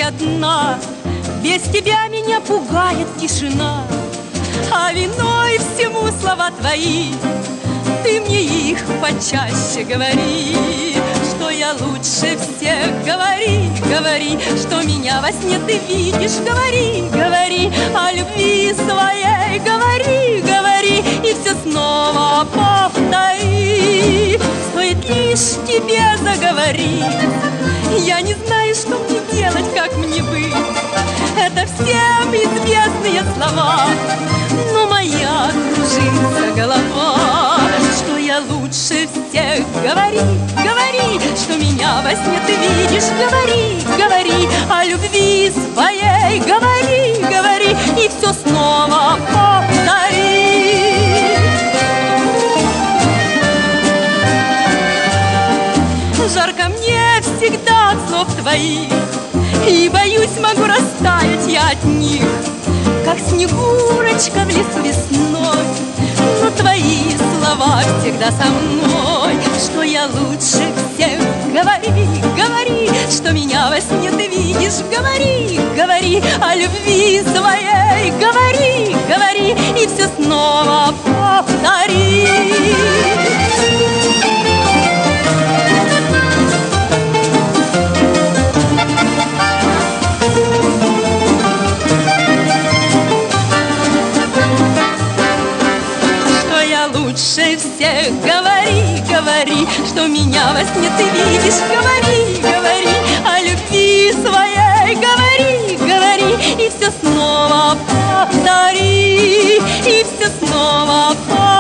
одна, без тебя меня пугает тишина. А виной всему слова твои, ты мне их почаще говори, что я лучше всех. Говори, говори, что меня во сне ты видишь. Говори, говори о любви своей. Говори, говори, и все снова повтори. Стоит лишь тебе заговорить, я не знаю, что мне делать, как мне быть. Это всем известные слова, но моя кружится голова, что я лучше всех. Говори, говори, что меня во сне ты видишь. Говори, говори о любви своей. Говори, говори, и все снова повтори. Жарко мне всегда от слов твоих, и боюсь, могу растаять я от них, как снегурочка в лесу весной. Но твои слова всегда со мной, что я лучше всех. Говори, говори, что меня во сне ты видишь. Говори, говори о любви своей. Говори, говори, и все снова повтори. Лучше всех. Говори, говори, что меня во сне ты видишь. Говори, говори о любви своей. Говори, говори, и все снова повтори. И все снова повтори.